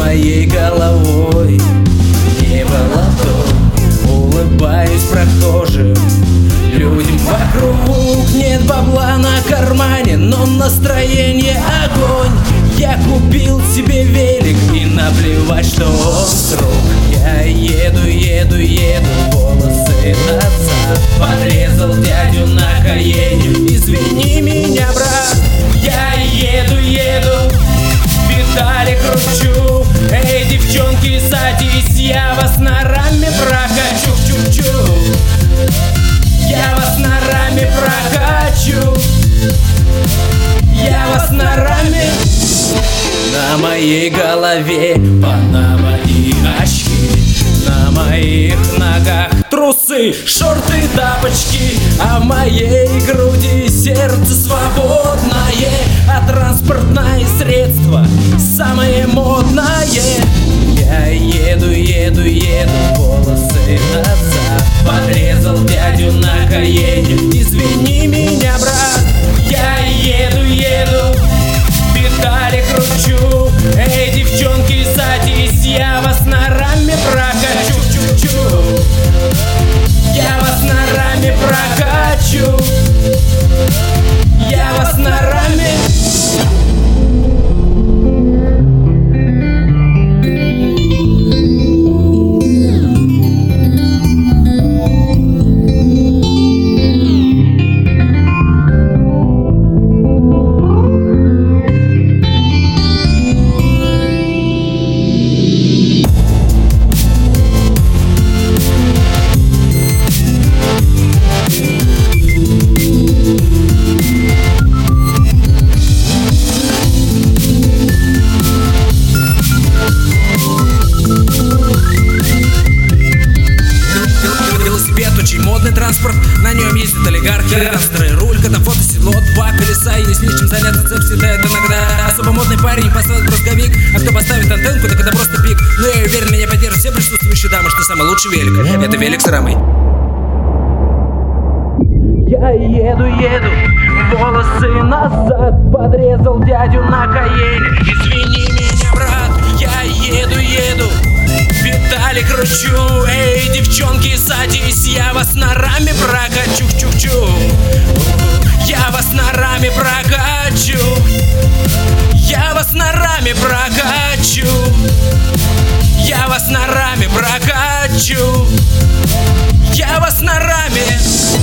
моей головой небо ладонь. Улыбаюсь прохожим людям вокруг. Нет бабла на кармане, но настроение огонь. Я купил себе велик и наплевать, что он с рук. Я еду, волосы назад. Подрезал дядю на Каене. Извини меня, брат. Я еду, педали кручу. Эй, девчонки, садись, я вас на раме прокачу. Чук-чук-чук. Я вас на раме прокачу. Я вас на раме. На моей голове панама и очки. На моих ногах трусы, шорты, тапочки. А в моей груди сердце свободное. А транспортное средство самое модное. Я еду, волосы назад. Подрезал дядю на Каене. Извини меня, брат. Я еду, педали кручу. Эй, девчонки, садись, я вас на раме прокачу. Чук-чук-чук. Я вас на раме прокачу. Я вас на раме. Очень модный транспорт, на нем ездят олигархи. Ранцеры, руль, катафото, седло, два колеса. И не с ним чем заняться, цепь съедает иногда. Особо модный парень поставит бросковик. А кто поставит антенку, так это просто пик. Но я уверен, меня поддержат все присутствующие дамы, что самый лучший велик — это велик с рамой. Я еду, волосы назад. Подрезал дядю на Каене. Извини меня, брат. Я еду, педали кручу. Эй, девчонки, садись, я вас на раме прокачу. Чук-чук. Я вас на раме прокачу. Я вас на раме прокачу. Я вас на раме прокачу. Я вас на раме.